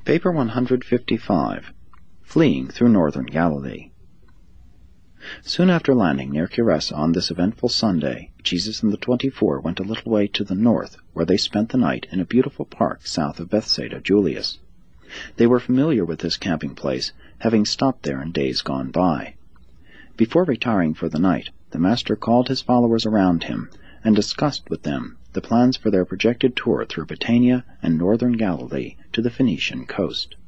Paper 155. Fleeing through northern Galilee. Soon after landing near Gerasa on this eventful Sunday, Jesus and the 24 went a little way to the north, where they spent the night in a beautiful park south of Bethsaida Julias. They were familiar with this camping place, having stopped there in days gone by. Before retiring for the night, the Master called his followers around him and discussed with them the plans for their projected tour through Bithynia and northern Galilee to the Phoenician coast.